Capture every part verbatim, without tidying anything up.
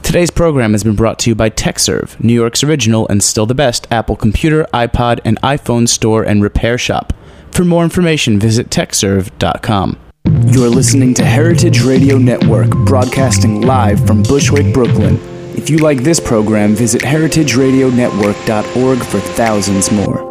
Today's program has been brought to you by TechServe, New York's original and still the best Apple computer, iPod, and iPhone store and repair shop. For more information, visit tech serve dot com. You're listening to Heritage Radio Network, broadcasting live from Bushwick, Brooklyn. If you like this program, visit heritage radio network dot org for thousands more.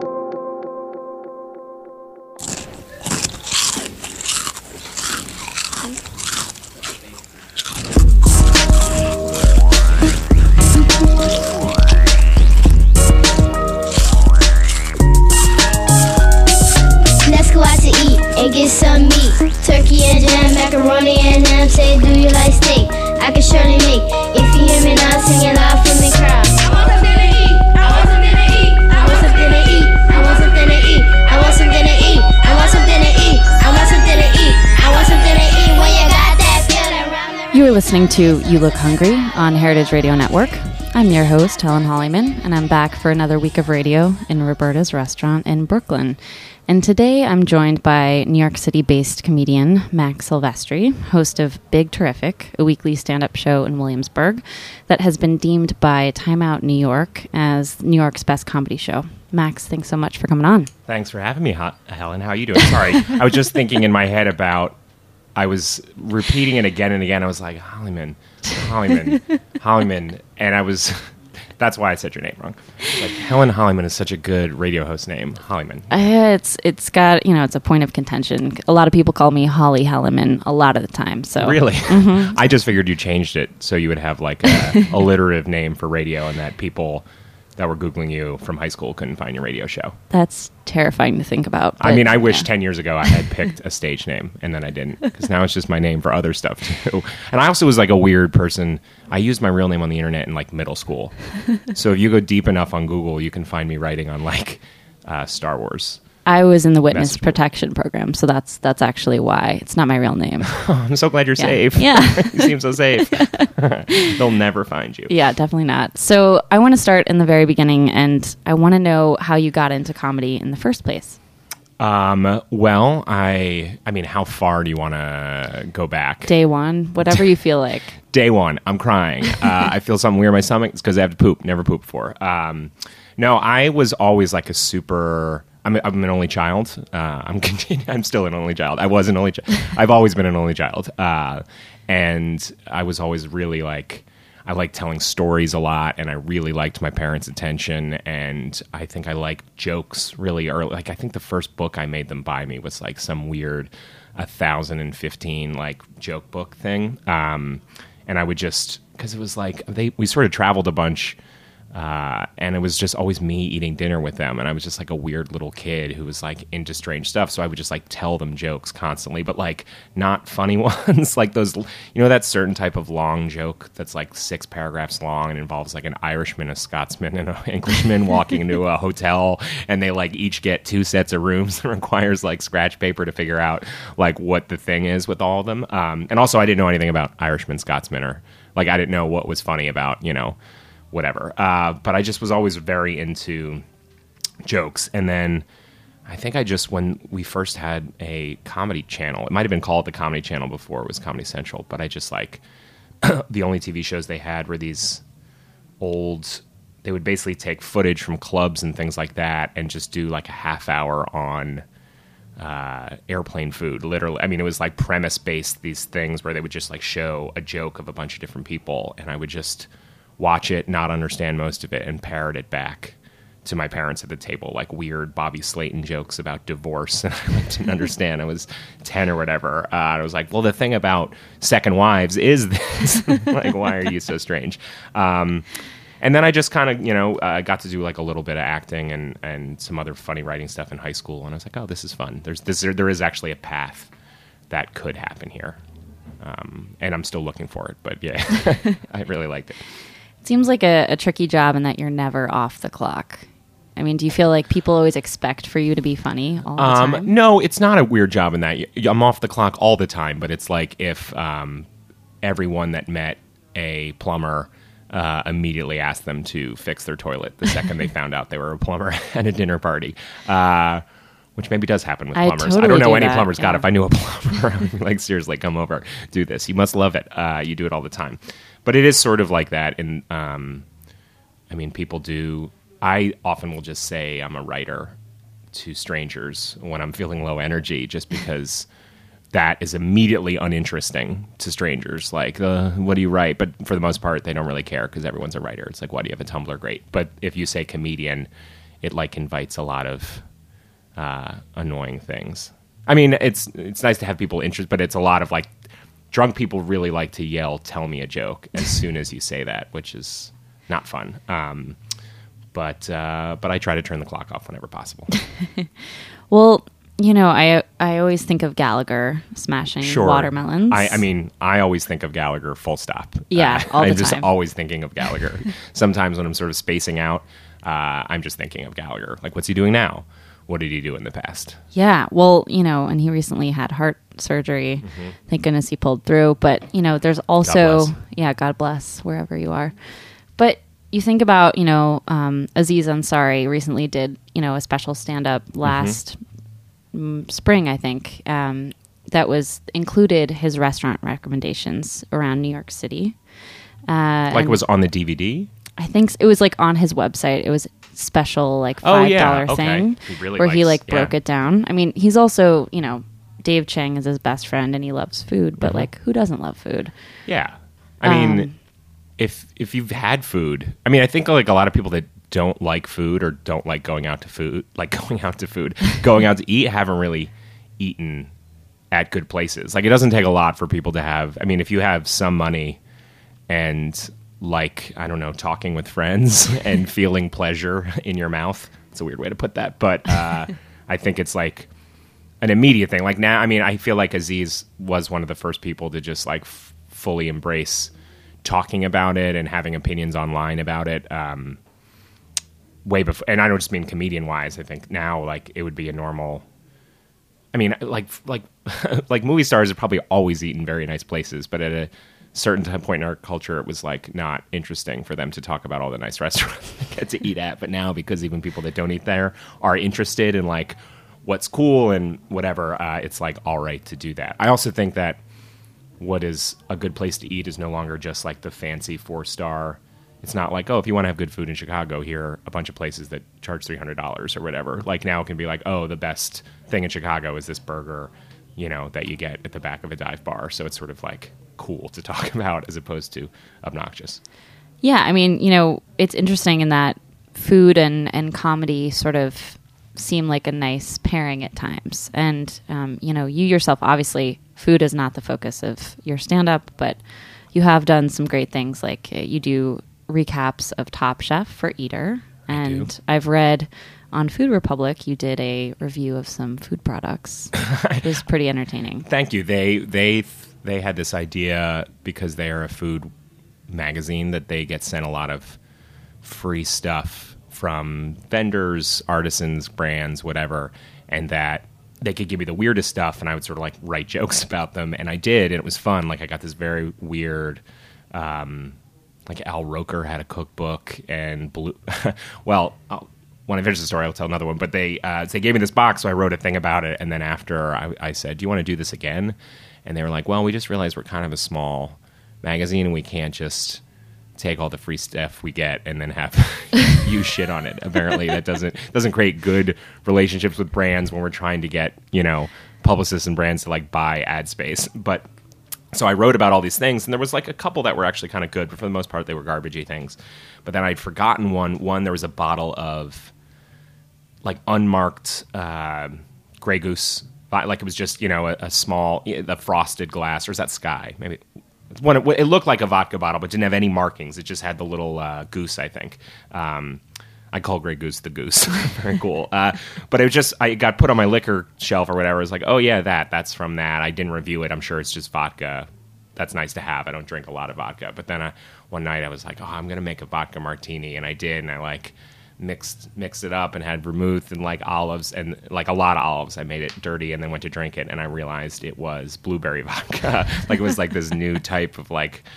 Let's go out to eat and get some meat. Turkey and jam, macaroni and ham. Say, do you like steak? I can surely make. If you hear me now, sing it loud for me, crowd. I want something to eat. I want something to eat. I want something to eat. I want something to eat. I want something to eat. I want something to eat. I want something to eat. I want something to eat. When you got that feeling around the... You are listening to You Look Hungry on Heritage Radio Network. I'm your host, Helen Hollyman, and I'm back for another week of radio in Roberta's Restaurant in Brooklyn. And today I'm joined by New York City-based comedian Max Silvestri, host of Big Terrific, a weekly stand-up show in Williamsburg that has been deemed by Time Out New York as New York's best comedy show. Max, thanks so much for coming on. Thanks for having me, Helen. How are you doing? Sorry, I was just thinking in my head about, I was repeating it again and again. I was like, Hollyman, Hollyman, Hollyman, and I was... That's why I said your name wrong. Like, Helen Hollyman is such a good radio host name. Hollyman. Uh, it's it's got, you know, it's a point of contention. A lot of people call me Holly Hollyman a lot of the time. So really? Mm-hmm. I just figured you changed it so you would have like a alliterative name for radio and that people that were Googling you from high school couldn't find your radio show. That's terrifying to think about. I mean, I wish yeah. ten years ago I had picked a stage name and then I didn't, because now it's just my name for other stuff too. And I also was like a weird person. I used my real name on the internet in like middle school. So if you go deep enough on Google, you can find me writing on like uh, Star Wars. I was in the witness Message protection program, so that's that's actually why. It's not my real name. Oh, I'm so glad you're yeah. safe. Yeah. You seem so safe. They'll never find you. Yeah, definitely not. So I want to start in the very beginning, and I want to know how you got into comedy in the first place. Um, well, I, I mean, how far do you want to go back? Day one, whatever you feel like. Day one, I'm crying. Uh, I feel something weird in my stomach. It's because I have to poop. Never pooped before. Um, no, I was always like a super... I'm, I'm an only child. Uh, I'm continu- I'm still an only child. I was an only child. I've always been an only child. Uh, and I was always really like... I liked telling stories a lot, and I really liked my parents' attention, and I think I liked jokes really early. Like, I think the first book I made them buy me was like some weird one thousand fifteen like joke book thing. Um, and I would just, because it was like, they we sort of traveled a bunch, uh, and it was just always me eating dinner with them, and I was just like a weird little kid who was like into strange stuff, so I would just like tell them jokes constantly, but like not funny ones, like those, you know, that certain type of long joke that's like six paragraphs long and involves like an Irishman, a Scotsman, and an Englishman walking into a hotel, and they like each get two sets of rooms and requires like scratch paper to figure out like what the thing is with all of them. Um, and also I didn't know anything about Irishmen, Scotsmen, or like I didn't know what was funny about, you know, whatever. Uh, but I just was always very into jokes. And then I think I just, when we first had a comedy channel, it might have been called the Comedy Channel before it was Comedy Central, but I just like, the only T V shows they had were these old, they would basically take footage from clubs and things like that and just do like a half hour on uh, airplane food, literally. I mean, it was like premise-based, these things where they would just like show a joke of a bunch of different people, and I would just watch it, not understand most of it, and parrot it back to my parents at the table, like weird Bobby Slayton jokes about divorce. And I didn't understand. I was ten or whatever. Uh, and I was like, well, the thing about second wives is this. Like, why are you so strange? Um, and then I just kind of, you know, uh, got to do like a little bit of acting and, and some other funny writing stuff in high school. And I was like, oh, this is fun. There's this, there is actually a path that could happen here. Um, and I'm still looking for it. But yeah, I really liked it. It seems like a, a tricky job in that you're never off the clock. I mean, do you feel like people always expect for you to be funny all the um, time? No, it's not a weird job in that. I'm off the clock all the time, but it's like if um, everyone that met a plumber uh, immediately asked them to fix their toilet the second they found out they were a plumber at a dinner party. Uh, which maybe does happen with I plumbers. totally I don't know do any that, plumbers. God, yeah. if I knew a plumber, I would be like, seriously, come over, do this. You must love it. Uh, you do it all the time. But it is sort of like that. And um, I mean, people do. I often will just say I'm a writer to strangers when I'm feeling low energy, just because that is immediately uninteresting to strangers. Like, uh, what do you write? But for the most part, they don't really care because everyone's a writer. It's like, why do you have a Tumblr? Great. But if you say comedian, it like invites a lot of uh, annoying things. I mean, it's it's nice to have people interested, but it's a lot of like drunk people really like to yell, "Tell me a joke" as soon as you say that, which is not fun. Um, but uh, but I try to turn the clock off whenever possible. Well, you know, I I always think of Gallagher smashing Sure. watermelons. I, I mean, I always think of Gallagher, full stop. Yeah, Uh, all the I'm just time. always thinking of Gallagher. Sometimes when I'm sort of spacing out, uh, I'm just thinking of Gallagher. Like, what's he doing now? What did he do in the past? Yeah, well, you know, and he recently had heart surgery. Mm-hmm. Thank goodness he pulled through. But, you know, there's also, bless. yeah, God bless wherever you are. But you think about, you know, um, Aziz Ansari recently did, you know, a special stand-up last mm, spring, I think, um, that was included his restaurant recommendations around New York City. Uh, Like it and was on the D V D? I think s- it was like on his website. It was special, like Oh, five yeah. dollar Okay. thing He really where he likes- like broke yeah. it down. I mean, he's also, you know, Dave Chang is his best friend and he loves food, but Mhm. like, who doesn't love food? Yeah. I mean, Um, if if you've had food, I mean, I think like a lot of people that don't like food or don't like going out to food, like going out to food, going out to eat, haven't really eaten at good places. Like, it doesn't take a lot for people to have. I mean, if you have some money and like, I don't know, talking with friends and feeling pleasure in your mouth. It's a weird way to put that, but uh, I think it's like an immediate thing. Like now, I mean, I feel like Aziz was one of the first people to just like f- fully embrace talking about it and having opinions online about it. Um, way before, and I don't just mean comedian wise. I think now, like, it would be a normal. I mean, like, like, like movie stars have probably always eaten very nice places, but at a certain time point in our culture, it was like not interesting for them to talk about all the nice restaurants they get to eat at. But now, because even people that don't eat there are interested in like what's cool and whatever, uh, it's like all right to do that. I also think that what is a good place to eat is no longer just like the fancy four star. It's not like, oh, if you want to have good food in Chicago, here are a bunch of places that charge three hundred dollars or whatever. Like now it can be like, oh, the best thing in Chicago is this burger, you know, that you get at the back of a dive bar. So it's sort of like cool to talk about as opposed to obnoxious. Yeah, I mean, you know, it's interesting in that food and, and comedy sort of seem like a nice pairing at times. And, um, you know, you yourself, obviously, food is not the focus of your stand-up, but you have done some great things. Like uh, you do recaps of Top Chef for Eater. And do. I've read on Food Republic, you did a review of some food products. It was pretty entertaining. Thank you. They they they had this idea because they are a food magazine that they get sent a lot of free stuff from vendors, artisans, brands, whatever, and that they could give me the weirdest stuff and I would sort of like write jokes about them, and I did, and it was fun. Like I got this very weird um, like Al Roker had a cookbook and blue well, I'll, when I finish the story, I'll tell another one. But they uh, they gave me this box, so I wrote a thing about it. And then after, I, I said, "Do you want to do this again?" And they were like, "Well, we just realized we're kind of a small magazine, and we can't just take all the free stuff we get and then have you shit on it. Apparently, that doesn't doesn't create good relationships with brands when we're trying to get, you know, publicists and brands to like buy ad space." But so I wrote about all these things, and there was like a couple that were actually kind of good, but for the most part, they were garbagey things. But then I'd forgotten one. One, there was a bottle of like unmarked uh, Grey Goose, like it was just, you know, a, a small, the frosted glass, or is that Sky? Maybe it's one. It looked like a vodka bottle, but didn't have any markings. It just had the little uh, goose, I think. Um, I call Grey Goose the goose. Very cool. Uh, but it was just, I got put on my liquor shelf or whatever. I was like, oh yeah, that, that's from that. I didn't review it. I'm sure it's just vodka. That's nice to have. I don't drink a lot of vodka. But then uh, one night I was like, oh, I'm going to make a vodka martini. And I did. And I like mixed mixed it up and had vermouth and like olives and like a lot of olives. I made it dirty and then went to drink it. And I realized it was blueberry vodka. Like it was like this new type of like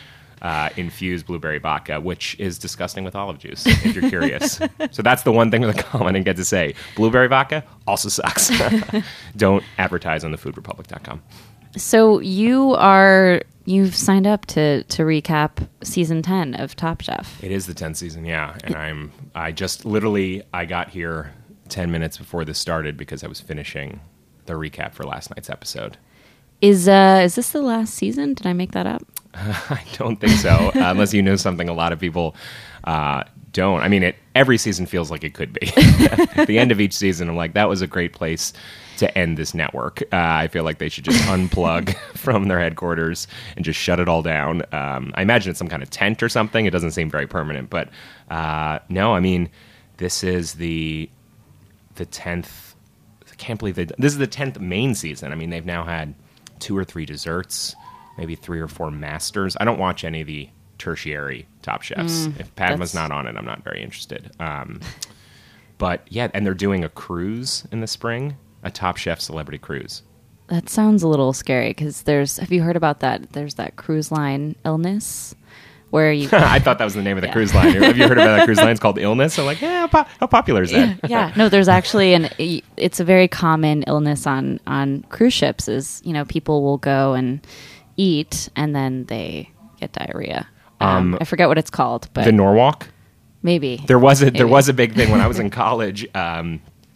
uh, infused blueberry vodka, which is disgusting with olive juice, if you're curious. So that's the one thing with the column I didn't get to say. Blueberry vodka also sucks. Don't advertise on the food republic dot com. So you are you've signed up to to recap season ten of Top Chef. It is the tenth season, yeah. And I'm I just literally I got here ten minutes before this started because I was finishing the recap for last night's episode. Is uh is this the last season? Did I make that up? I don't think so, uh, unless you know something a lot of people uh, don't. I mean, it every season feels like it could be. At the end of each season, I'm like, that was a great place to end this network. Uh, I feel like they should just unplug from their headquarters and just shut it all down. Um, I imagine it's some kind of tent or something. It doesn't seem very permanent, but uh, no, I mean, this is the the tenth. I can't believe they. This is the tenth main season. I mean, they've now had two or three desserts, maybe three or four masters. I don't watch any of the tertiary Top Chefs. Mm, if Padma's that's- not on it, I'm not very interested. Um, but yeah, and they're doing a cruise in the spring, a Top Chef celebrity cruise. That sounds a little scary because there's. Have you heard about that? There's that cruise line illness where you. I thought that was the name of the Yeah. cruise line. Have you heard about that cruise line? It's called Illness. I'm like, yeah, how, po- how popular is that? yeah, yeah. No, there's actually an. It's a very common illness on on cruise ships. Is you know people will go and eat and then they get diarrhea. Um, Um, I forget what it's called, but The Norwalk. maybe There was a there Maybe. was a big thing when I was in college. Um,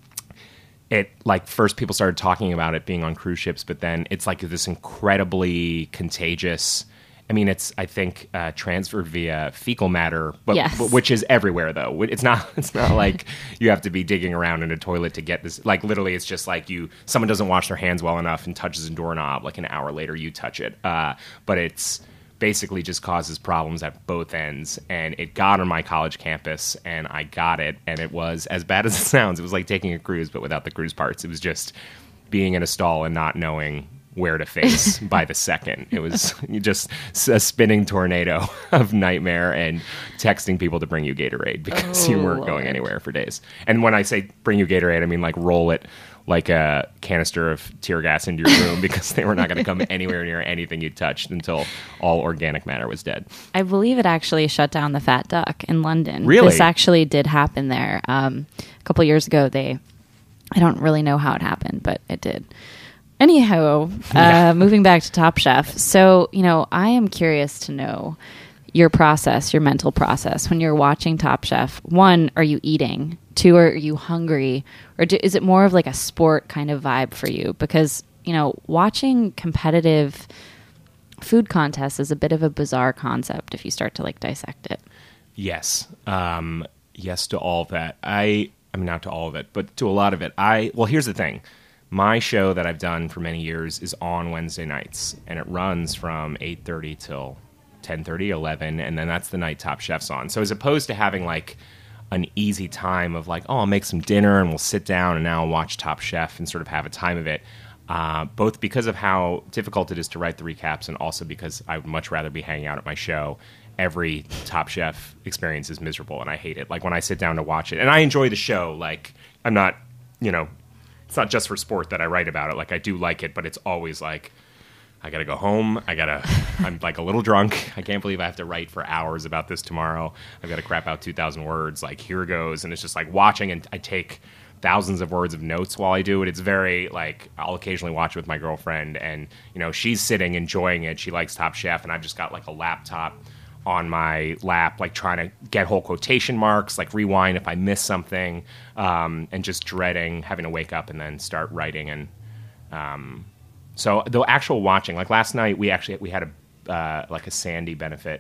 it like first people started talking about it being on cruise ships, but then it's like this incredibly contagious. I mean, it's I think uh, transferred via fecal matter, but, Yes. but which is everywhere though. It's not it's not like you have to be digging around in a toilet to get this. Like literally, it's just like you someone doesn't wash their hands well enough and touches a doorknob. Like an hour later, you touch it. Uh, but it's basically just causes problems at both ends, and it got on my college campus, and I got it, and it was as bad as it sounds. It was like taking a cruise, but without the cruise parts. It was just being in a stall and not knowing where to face by the second. It was just a spinning tornado of nightmare and texting people to bring you Gatorade because you Oh, weren't going Lord. anywhere for days. And when I say bring you Gatorade, I mean like roll it like a canister of tear gas into your room because they were not going to come anywhere near anything you touched until all organic matter was dead. I believe it actually shut down the Fat Duck in London. Really? This actually did happen there. Um, a couple years ago, they, I don't really know how it happened, but it did. Anyhow, Yeah. uh, moving back to Top Chef. So, you know, I am curious to know your process, your mental process when you're watching Top Chef. One, are you eating? Two, are you hungry? Or do, is it more of like a sport kind of vibe for you? Because, you know, watching competitive food contests is a bit of a bizarre concept if you start to like dissect it. Yes. Um, yes to all of that. I, I mean, not to all of it, but to a lot of it. I, well, here's the thing. My show that I've done for many years is on Wednesday nights, and it runs from eight thirty till ten thirty, eleven, and then that's the night Top Chef's on. So as opposed to having like an easy time of like, oh, I'll make some dinner and we'll sit down and now I'll watch Top Chef and sort of have a time of it, uh, both because of how difficult it is to write the recaps and also because I would much rather be hanging out at my show. Every Top Chef experience is miserable and I hate it. Like when I sit down to watch it, and I enjoy the show, like I'm not, you know, it's not just for sport that I write about it. Like I do like it, but it's always like, I gotta go home. I gotta, I'm like a little drunk. I can't believe I have to write for hours about this tomorrow. I've got to crap out two thousand words. Like here goes. And it's just like watching, and I take thousands of words of notes while I do it. It's very like, I'll occasionally watch it with my girlfriend and, you know, she's sitting enjoying it. She likes Top Chef and I've just got like a laptop on my lap, like trying to get whole quotation marks, like rewind if I miss something, um, and just dreading having to wake up and then start writing. And um, so the actual watching, like last night, we actually we had a uh, like a Sandy benefit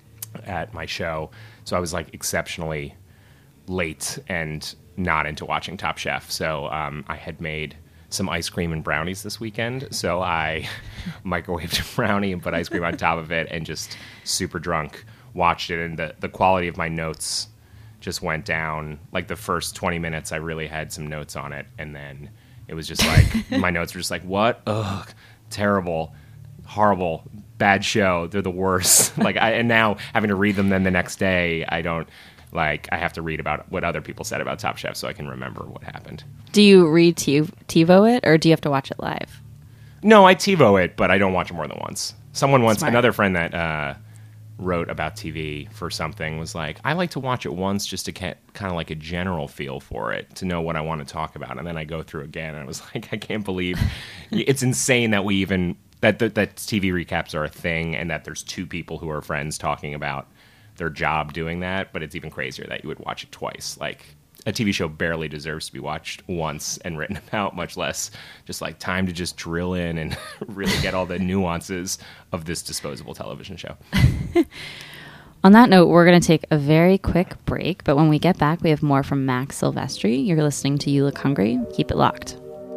at my show, so I was like exceptionally late and not into watching Top Chef. So um, I had made some ice cream and brownies this weekend, so I microwaved a brownie and put ice cream on top of it and just super drunk watched it, and the, the quality of my notes just went down. Like the first twenty minutes I really had some notes on it, and then it was just like my notes were just like, what? Ugh, terrible, horrible, bad show. They're the worst. Like I, and now having to read them then the next day, I don't like I have to read about what other people said about Top Chef so I can remember what happened. Do you read T- TiVo it, or do you have to watch it live? No, I TiVo it, but I don't watch it more than once. Someone once, Smart. another friend that uh, wrote about T V for something was like, I like to watch it once just to get kind of like a general feel for it, to know what I want to talk about. And then I go through again, and I was like, I can't believe it's insane that we even that, that that T V recaps are a thing, and that there's two people who are friends talking about their job doing that. But it's even crazier that you would watch it twice. Like, a T V show barely deserves to be watched once and written about, much less just like time to just drill in and really get all the nuances of this disposable television show. On that note, we're going to take a very quick break, but when we get back, we have more from Max Silvestri. You're listening to You Look Hungry. Keep it locked.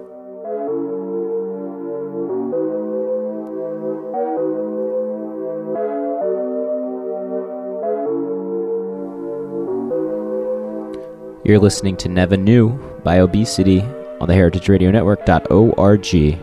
You're listening to Never Knew by Obesity on the heritage radio network dot org.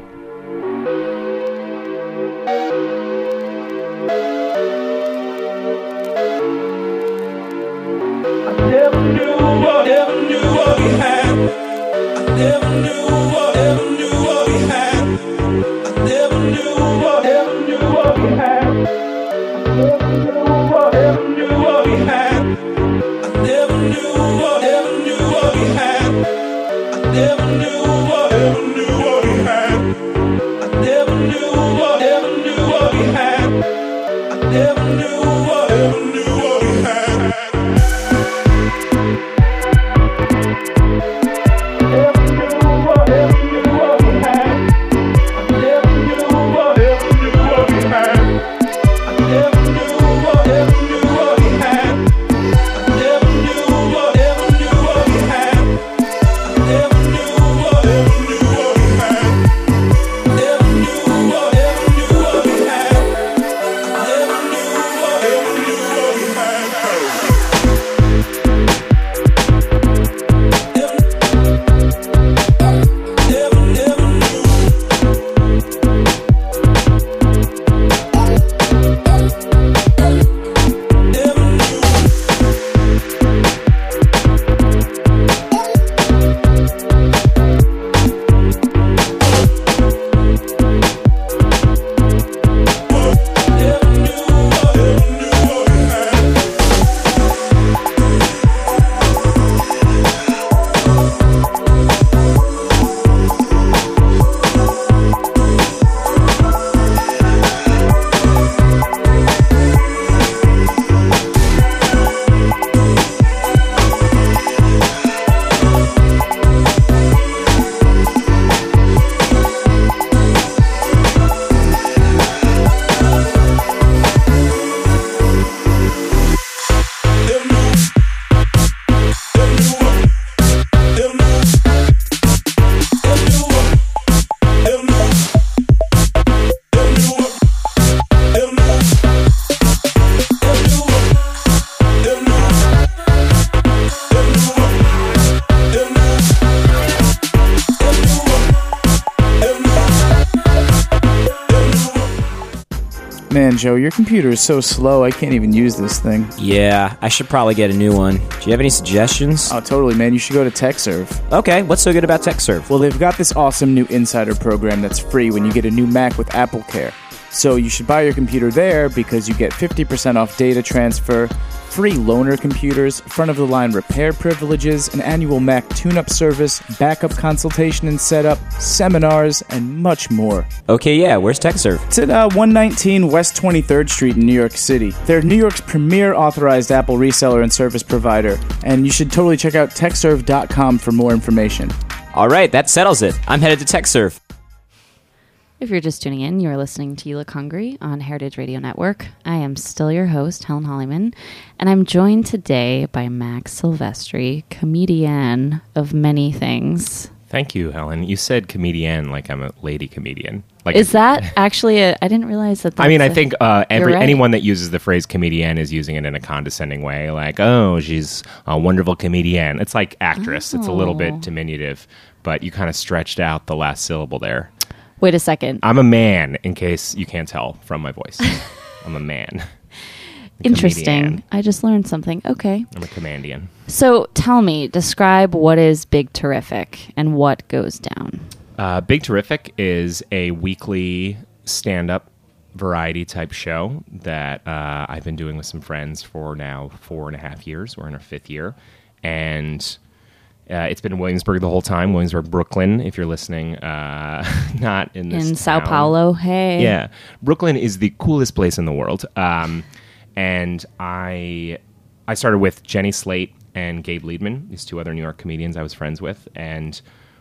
Man, Joe, your computer is so slow, I can't even use this thing. Yeah, I should probably get a new one. Do you have any suggestions? Oh, totally, man. You should go to TechServe. Okay, what's so good about TechServe? Well, they've got this awesome new insider program that's free when you get a new Mac with AppleCare. So you should buy your computer there because you get fifty percent off data transfer, free loaner computers, front-of-the-line repair privileges, an annual Mac tune-up service, backup consultation and setup, seminars, and much more. Okay, yeah, where's TechServe? It's at uh, one nineteen West twenty-third Street in New York City. They're New York's premier authorized Apple reseller and service provider, and you should totally check out tech serve dot com for more information. All right, that settles it. I'm headed to TechServe. If you're just tuning in, you're listening to You Look Hungry on Heritage Radio Network. I am still your host, Helen Hollyman, and I'm joined today by Max Silvestri, comedian of many things. Thank you, Helen. You said comedian like I'm a lady comedian. Like, is that actually a... I didn't realize that that's I mean, I a, think uh, every right. anyone that uses the phrase comedian is using it in a condescending way. Like, oh, she's a wonderful comedian. It's like actress. Oh. It's a little bit diminutive, but you kind of stretched out the last syllable there. Wait a second. I'm a man, in case you can't tell from my voice. I'm a man. A Interesting. comedian. I just learned something. Okay. I'm a commandian. So tell me, describe what is Big Terrific and what goes down. Uh, Big Terrific is a weekly stand-up variety type show that uh, I've been doing with some friends for now four and a half years. We're in our fifth year. And uh, it's been in Williamsburg the whole time. Williamsburg, Brooklyn, if you're listening, uh, not in this In Sao town. Paulo, hey. Yeah. Brooklyn is the coolest place in the world. Um, and I I started with Jenny Slate and Gabe Liedman, these two other New York comedians I was friends with. And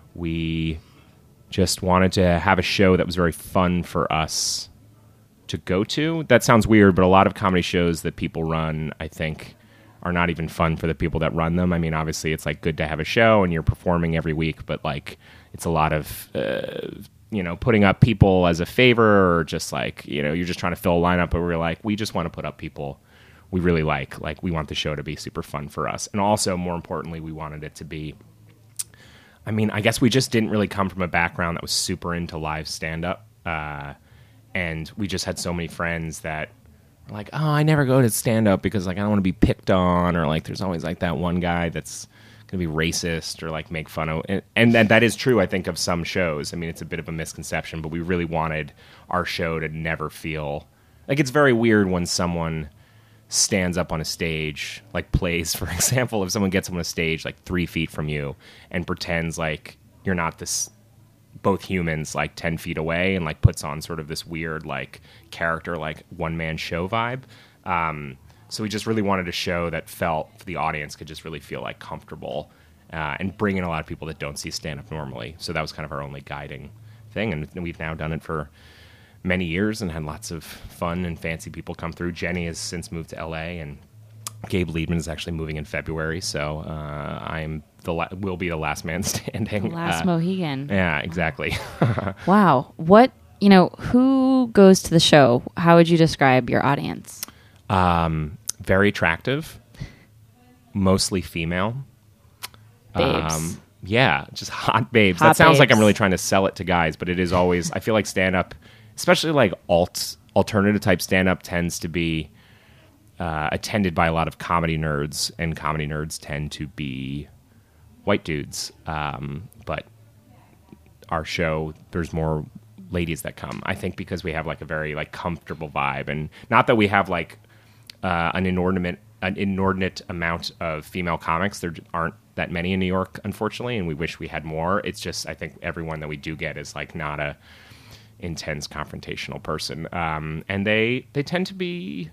we just wanted to have a show that was very fun for us to go to. That sounds weird, but a lot of comedy shows that people run, I think, are not even fun for the people that run them. I mean, obviously, it's like good to have a show and you're performing every week, but like it's a lot of, uh, you know, putting up people as a favor or just like, you know, you're just trying to fill a lineup, but we're like, we just want to put up people we really like. Like, we want the show to be super fun for us. And also, more importantly, we wanted it to be, I mean, I guess we just didn't really come from a background that was super into live stand-up. Uh, and we just had so many friends that were like, oh, I never go to stand-up because, like, I don't want to be picked on, or, like, there's always, like, that one guy that's going to be racist or, like, make fun of. And, and that, that is true, I think, of some shows. I mean, it's a bit of a misconception, but we really wanted our show to never feel... Like, it's very weird when someone stands up on a stage, like plays, for example, if someone gets on a stage like three feet from you and pretends like you're not this, both humans like ten feet away, and like puts on sort of this weird like character, like one man show vibe. Um, so we just really wanted a show that felt, for the audience, could just really feel like comfortable uh, and bring in a lot of people that don't see stand up normally. So that was kind of our only guiding thing. And we've now done it for many years and had lots of fun and fancy people come through. Jenny has since moved to L A, and Gabe Liedman is actually moving in February. So uh, I'm the la- will be the last man standing. The last uh, Mohegan. Yeah, exactly. Wow. What, you know, who goes to the show? How would you describe your audience? Um, very attractive, mostly female. Babes. Um, yeah, just hot babes. Hot that sounds like babes. I'm really trying to sell it to guys, but it is always, I feel like stand-up, especially like alt alternative type stand-up, tends to be uh, attended by a lot of comedy nerds, and comedy nerds tend to be white dudes. Um, but our show, there's more ladies that come, I think, because we have like a very like comfortable vibe, and not that we have like uh, an inordinate an inordinate amount of female comics. There aren't that many in New York, unfortunately, and we wish we had more. It's just, I think everyone that we do get is like not a intense confrontational person, um, and they they tend to be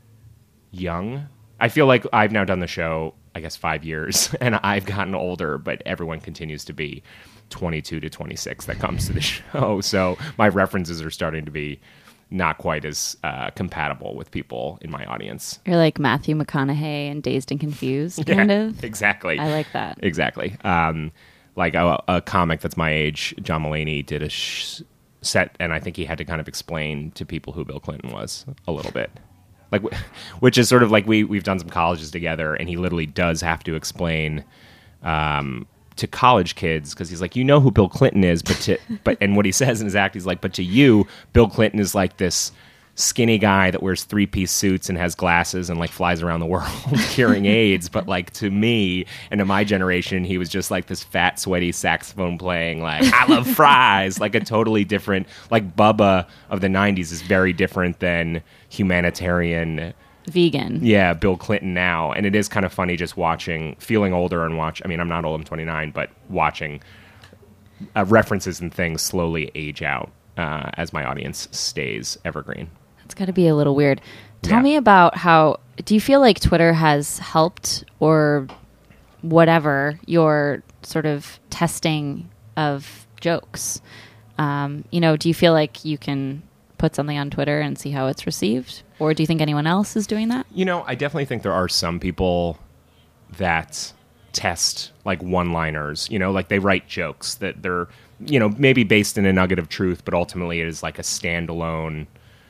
young. I feel like I've now done the show, I guess, five years, and I've gotten older, but everyone continues to be twenty-two to twenty-six that comes to the show. So my references are starting to be not quite as uh, compatible with people in my audience. You're like Matthew McConaughey and Dazed and Confused, kind Yeah, of. exactly. I like that. Exactly. Um, like a, a comic that's my age, John Mulaney, did a sh- set, and I think he had to kind of explain to people who Bill Clinton was a little bit. Like, which is sort of like we, we've done some colleges together, and he literally does have to explain um, to college kids, because he's like, you know who Bill Clinton is, but to, but and what he says in his act, he's like, but to you, Bill Clinton is like this skinny guy that wears three-piece suits and has glasses and like flies around the world curing AIDS. But like to me and to my generation, he was just like this fat, sweaty saxophone playing, like, I love fries, like a totally different, like Bubba of the nineties is very different than humanitarian, Vegan. yeah, Bill Clinton now. And it is kind of funny just watching, feeling older and watch, I mean, I'm not old, I'm twenty-nine, but watching uh, references and things slowly age out uh, as my audience stays evergreen. It's got to be a little weird. Tell Yeah. me about how, do you feel like Twitter has helped or whatever your sort of testing of jokes? Um, you know, do you feel like you can put something on Twitter and see how it's received? Or do you think anyone else is doing that? You know, I definitely think there are some people that test like one-liners, you know, like they write jokes that they're, you know, maybe based in a nugget of truth, but ultimately it is like a standalone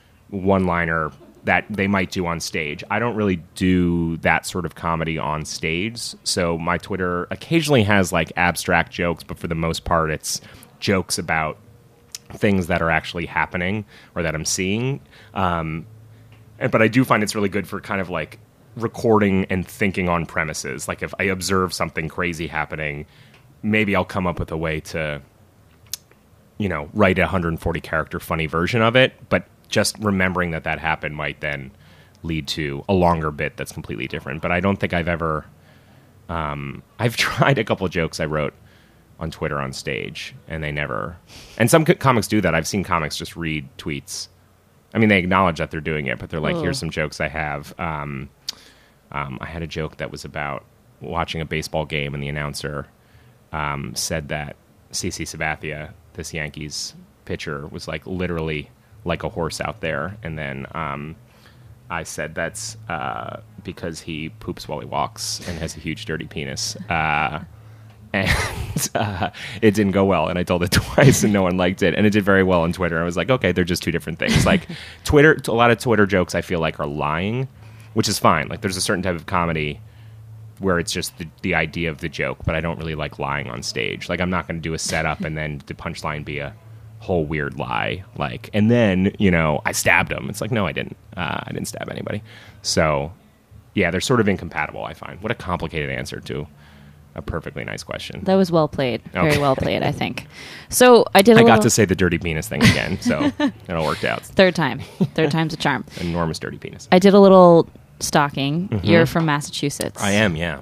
one-liner that they might do on stage. I don't really do that sort of comedy on stage. So my Twitter occasionally has like abstract jokes, but for the most part it's jokes about things that are actually happening or that I'm seeing. Um, and, but I do find it's really good for kind of like recording and thinking on premises. Like if I observe something crazy happening, maybe I'll come up with a way to, you know, write a one hundred forty character funny version of it. But just remembering that that happened might then lead to a longer bit that's completely different. But I don't think I've ever... Um, I've tried a couple of jokes I wrote on Twitter on stage, and they never... And some co- comics do that. I've seen comics just read tweets. I mean, they acknowledge that they're doing it, but they're like, Oh. here's some jokes I have. Um, um, I had a joke that was about watching a baseball game, and the announcer um, said that CeCe Sabathia, this Yankees pitcher, was like literally like a horse out there. And then um, I said that's uh, because he poops while he walks and has a huge dirty penis. Uh, and uh, it didn't go well, and I told it twice, and no one liked it. And it did very well on Twitter. I was like, okay, they're just two different things. Like Twitter, a lot of Twitter jokes I feel like are lying, which is fine. Like there's a certain type of comedy where it's just the, the idea of the joke, but I don't really like lying on stage. Like I'm not going to do a setup and then the punchline be a whole weird lie. Like, and then, you know, I stabbed him. It's like, no, I didn't. Uh, I didn't stab anybody. So, yeah, they're sort of incompatible, I find. What a complicated answer to a perfectly nice question. That was well played. Very Okay. well played, I think. So I did a I little... got to say the dirty penis thing again, so it all worked out. Third time. Third time's a charm. Enormous dirty penis. I did a little stalking. Mhm. You're from Massachusetts. I am, yeah.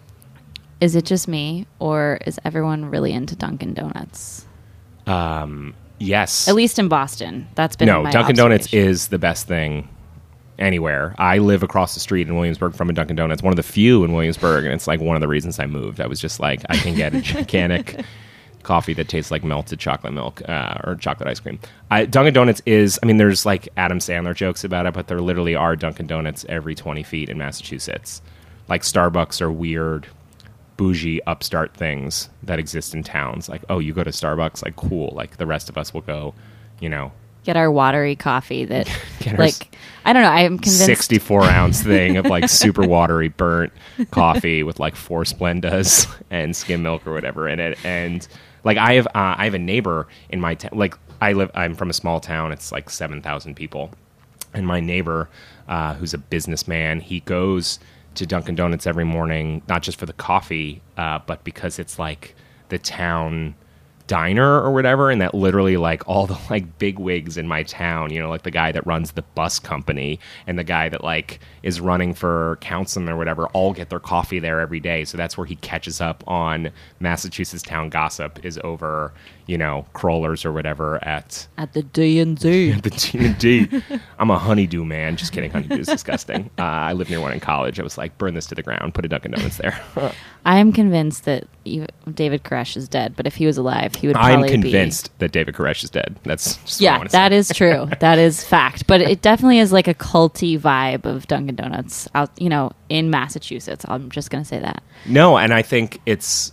Is it just me, or is everyone really into Dunkin' Donuts? Um, yes. At least in Boston. That's been No, my Dunkin' Donuts observation. is the best thing anywhere. I live across the street in Williamsburg from a Dunkin' Donuts, one of the few in Williamsburg, and it's like one of the reasons I moved. I was just like, I can get a gigantic coffee that tastes like melted chocolate milk uh, or chocolate ice cream. I, Dunkin' Donuts is, I mean, there's like Adam Sandler jokes about it, but there literally are Dunkin' Donuts every twenty feet in Massachusetts. Like Starbucks are weird, bougie, upstart things that exist in towns. Like, oh, you go to Starbucks? Like, cool. Like, the rest of us will go, you know, Get our watery coffee that, Get our like, I don't know, I'm convinced... sixty-four ounce thing of like super watery burnt coffee with like four Splendas and skim milk or whatever in it. And like I have, uh, I have a neighbor in my town. Like I live, I'm from a small town. It's like seven thousand people, and my neighbor, uh, who's a businessman, he goes to Dunkin' Donuts every morning, not just for the coffee, uh, but because it's like the town diner or whatever, and that literally like all the like big wigs in my town, you know, like the guy that runs the bus company and the guy that like is running for councilman or whatever, all get their coffee there every day. So that's where he catches up on Massachusetts town gossip, is over, you know, crawlers or whatever at At the D and D. the D and D. I'm a honeydew man. Just kidding. Honeydew is disgusting. Uh, I lived near one in college. I was like, burn this to the ground. Put a Dunkin' Donuts there. I am convinced that you, David Koresh is dead, but if he was alive, he would probably I'm be... convinced that David Koresh is dead. That's just what I Yeah, want to that say. is true. That is fact. But it definitely is like a culty vibe of Dunkin' Donuts out, you know, in Massachusetts. I'm just going to say that. No, and I think it's...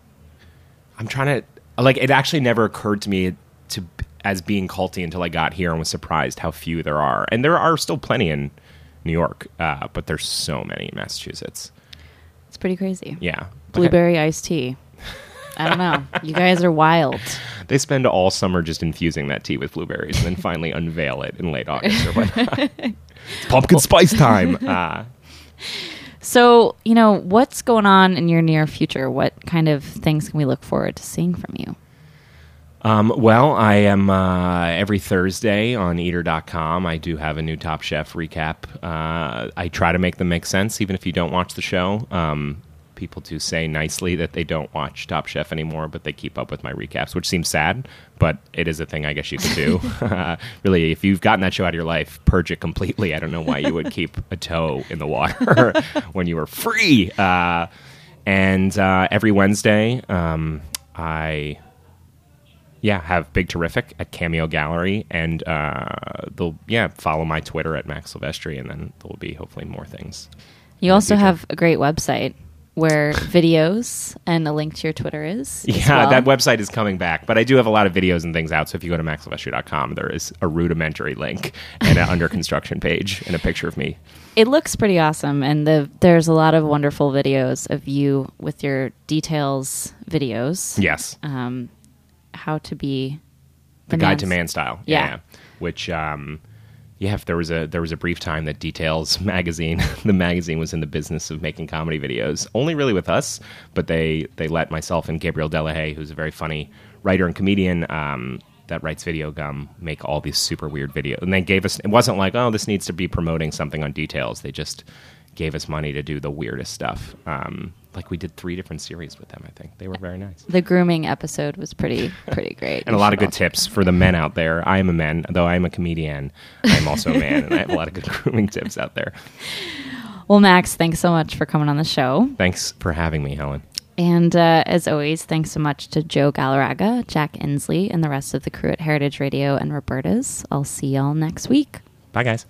I'm trying to... Like, it actually never occurred to me to as being culty until I got here and was surprised how few there are. And there are still plenty in New York, uh, but there's so many in Massachusetts. It's pretty crazy. Yeah. Blueberry iced tea. I don't know. You guys are wild. They spend all summer just infusing that tea with blueberries and then finally unveil it in late August or whatnot. It's pumpkin spice time. Uh, So, you know, what's going on in your near future? What kind of things can we look forward to seeing from you? um, well, I am uh, every Thursday on eater dot com. I do have a new Top Chef recap. Uh, I try to make them make sense, even if you don't watch the show. Um, people do say nicely that they don't watch Top Chef anymore, but they keep up with my recaps, which seems sad, but it is a thing I guess you could do. uh, really, if you've gotten that show out of your life, purge it completely. I don't know why you would keep a toe in the water when you were free. Uh, and uh, every Wednesday, um, I... Yeah, have Big Terrific at Cameo Gallery, and uh, they'll yeah follow my Twitter at Max Silvestri, and then there will be hopefully more things. You in the also future. have a great website where videos and a link to your Twitter is. as Yeah, well. that website is coming back, but I do have a lot of videos and things out. So if you go to max silvestri dot com, there is a rudimentary link and an under construction page and a picture of me. It looks pretty awesome, and the there's a lot of wonderful videos of you with your details videos. Yes, Um, how to be the Guide to Man Style. Yeah. Yeah, which um, yeah, if there was a there was a brief time that Details magazine, the magazine was in the business of making comedy videos, only really with us, but they they let myself and Gabriel Delahaye, who's a very funny writer and comedian, um, that writes Video Gum make all these super weird videos. And they gave us, it wasn't like, oh, this needs to be promoting something on Details. They just gave us money to do the weirdest stuff. Um, like we did three different series with them, I think. They were very nice. The grooming episode was pretty pretty great. And a lot of good tips for the men out there. I am a man, though I am a comedian. I'm also a man, and I have a lot of good grooming tips out there. Well, Max, thanks so much for coming on the show. Thanks for having me, Helen. And uh, as always, thanks so much to Joe Galarraga, Jack Inslee, and the rest of the crew at Heritage Radio and Roberta's. I'll see y'all next week. Bye, guys.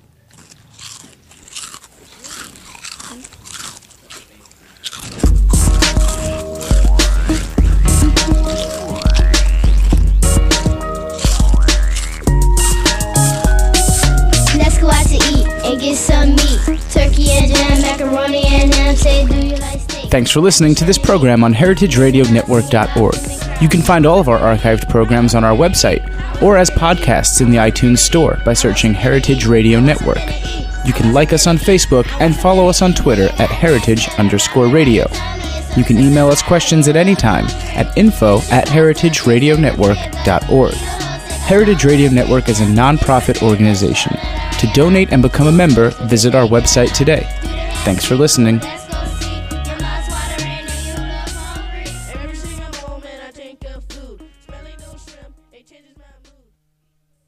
Let's go out to eat and get some meat. Turkey and jam, macaroni and ham. Say, do you like steak? Thanks for listening to this program on heritage radio network dot org. You can find all of our archived programs on our website or as podcasts in the iTunes Store by searching Heritage Radio Network. You can like us on Facebook and follow us on Twitter at heritage underscore radio. You can email us questions at any time at info at heritage radio network dot org. Heritage Radio Network is a non-profit organization. To donate and become a member, visit our website today. Thanks for listening.